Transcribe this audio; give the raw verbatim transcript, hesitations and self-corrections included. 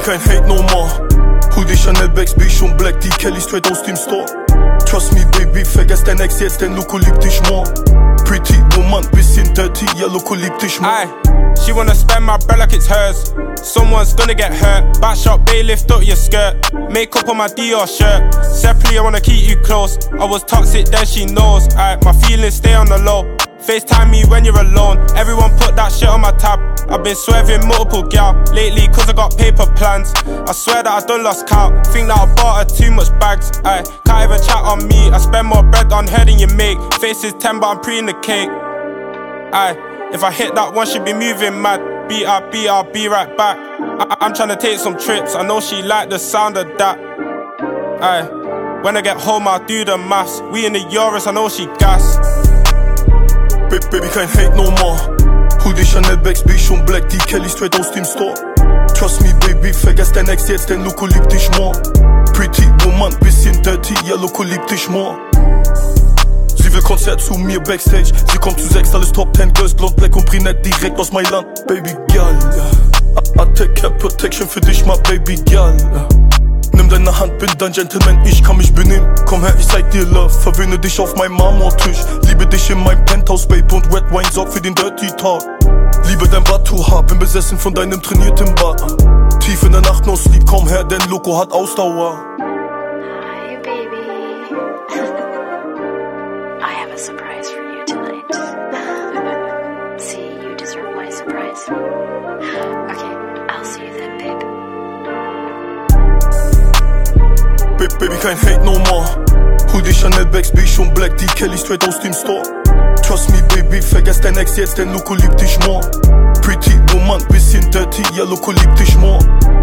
kein Hate no more. Hoodie, Chanel, Bags, B schon black, die Kelly straight aus dem Store. Trust me, baby, vergesst dein Ex jetzt, denn Loco liebt dich more. Pretty Woman, bisschen dirty, ja, Loco liebt dich more. Aye, she wanna spend my bread like it's hers. Someone's gonna get hurt. Backshot, bay, lift up your skirt. Makeup on my Dior shirt. Separately, I wanna keep you close. I was toxic, then she knows. Aye, my feelings stay on the low. FaceTime me when you're alone. Everyone put that shit on my tab. I've been swerving multiple gal lately cause I got paper plans. I swear that I done lost count. Think that I bought her too much bags. Aye, can't even chat on me. I spend more bread on her than you make. Face is ten but I'm pre in the cake. Aye, if I hit that one, she be moving mad. Beat up, beat up, be right back. I I'm tryna take some trips. I know she like the sound of that. Aye, when I get home I'll do the maths. We in the Euros, I know she gas. Baby, kein Hate no more. Hoodie, Chanel, Bags, B schon black, die Kelly straight aus dem Store. Trust me, baby, vergesst dein Ex jetzt, denn Loco liebt dich more. Pretty Woman, bisschen dirty, ja, Loco liebt dich more. Sie will Konzert zu mir Backstage. Sie kommt zu sechs, alles Top ten Girls, blond, black und brünett, direkt aus Mailand. Baby girl, I take care protection für dich, my baby girl. Nimm deine Hand, bin dein Gentleman, ich kann mich benehmen. Komm her, ich zeig dir Love, verwöhne dich auf meinem Marmortisch. Liebe dich in meinem Penthouse, Babe, und Wet Wine sorgt für den Dirty Talk. Liebe dein Batu-Haar, bin besessen von deinem trainierten Bart. Tief in der Nacht, no sleep, komm her, denn Loco hat Ausdauer. Hi, baby. I have a surprise for you tonight. See, you deserve my surprise. Okay, I'll see you then, babe. Baby, kein Hate no more. Hoodie, Chanel, Bags, B schon black, die Kelly straight aus dem Store. Trust me, baby, vergesst dein Ex jetzt, denn Loco liebt dich more. Pretty Woman, bisschen dirty, ja, Loco liebt dich more.